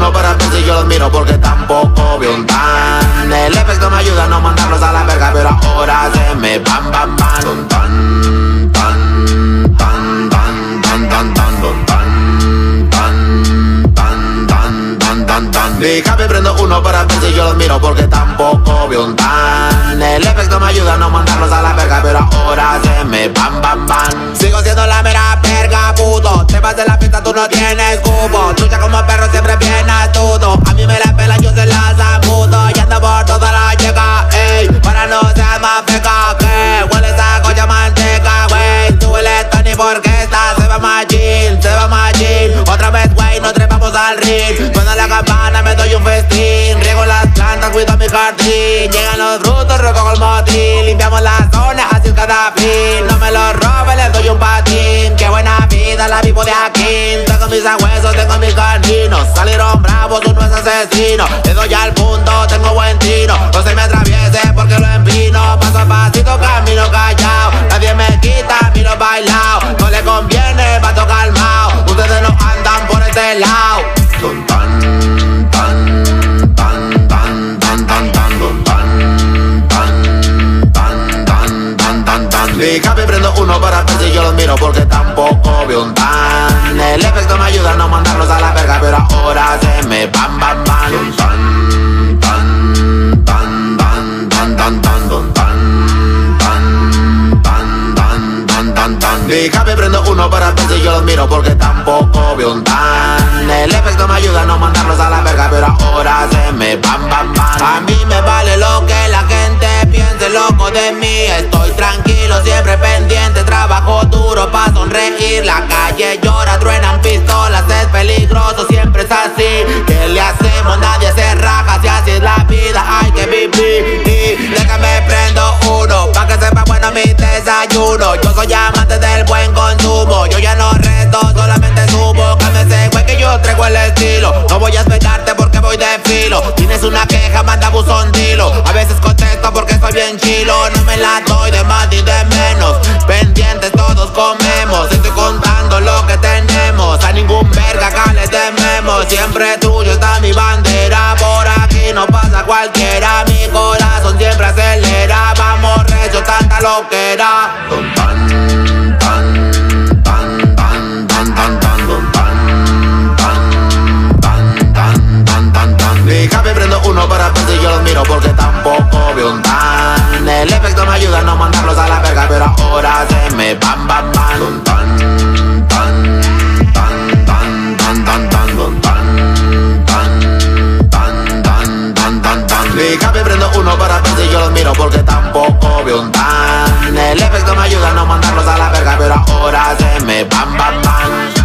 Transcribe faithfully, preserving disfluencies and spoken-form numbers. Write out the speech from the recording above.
uno para ver si yo los miro, porque tampoco veo un tan. El efecto me ayuda a no mandarlos a la verga, pero ahora se me van, van, van. Don tan, tan, tan, tan, tan, tan, tan, don tan, tan, tan, tan, tan, tan, tan. Déjame prendo uno para ver si yo los miro, porque tampoco veo un tan. El efecto me ayuda a no mandarlos a la verga, pero ahora se me van, van, van. Sigo siendo la mera verga, puto. Te vas de la fiesta, tú no tienes cubo. Lucha como perro, siempre bien astuto. A mí me la pela, yo se la sacudo. Y ando por toda la llega, ey. Para no ser más feca, que huele esa cocha manteca, wey. Súbele Tony porque esta se va más chill, se va más chill. Otra vez, wey, no trepamos al ring. Suena la campana, me doy un festín. Riego las plantas, cuido mi jardín. Llegan los frutos, recojo el motín. Limpiamos la zona, así es cada fin. No me lo robe, les doy un patín. Qué buena vida, la vivo de aquí. Tengo mis agüesos, tengo mis caninos. Salieron bravos, uno es asesino. Le doy al punto, tengo buen tino. No se me atraviese porque lo empino. Paso a pasito, camino callado. Nadie me quita, miro bailao. No le conviene, pato calmao. Ustedes no andan por este lado. Don tan, tan, tan, tan, tan, tan, tan, don tan, tan, tan, tan, tan, tan, tan. Déjame prendo uno para ver si yo los miro, porque tampoco veo un tan. El efecto me ayuda a no mandarlos a la verga, pero ahora se me van, van, van. Don tan, tan, tan, tan, tan, tan, tan, don tan, tan, tan, tan, tan, tan, tan. Déjame prendo uno para ver si yo los miro, porque tampoco veo un tan. El efecto me ayuda a no mandarlos a la verga, pero ahora se me van, van, van. A mí me vale lo que la gente piense, loco de mí. Estoy tranquilo, siempre pendiente. Trabajo duro pa' sonreír. La calle llora, truenan pistolas. Es peligroso, siempre es así. ¿Qué le hacemos? Nadie se raja. Si así es la vida, hay que vivir. Y déjame prendo uno pa' que sepa bueno mi desayuno. Yo soy amante del buen consumo. Yo ya no reto, solamente subo. Cálmese, güey, que yo traigo el estilo. No voy a esperarte porque voy de filo. Tienes una queja, manda buzón, dilo. A veces contesto porque soy bien chilo. No me la doy de más ni de menos. Pendientes todos comemos. Estoy contando lo que tenemos. A ningún verga acá le tememos. Siempre tuyo está mi bandera. Por aquí no pasa cualquiera. Mi corazón siempre acelera. Vamos recio, tanta loquera. Don tan, tan, tan, tan, tan, tan, tan, don tan, tan, tan, tan, tan, tan, tan. Déjame prendo uno para ver si yo los miro, porque tampoco veo un tan. El efecto me ayuda a no mandarlos a la verga, pero ahora se me van, van, van. Don tan, tan, tan, tan, tan, tan, tan, don tan, tan, tan, tan, tan, tan, tan. Déjame prendo uno para ver si yo los miro, porque tampoco veo un tan. El efecto me ayuda a no mandarlos a la verga, pero ahora se me van, van, van.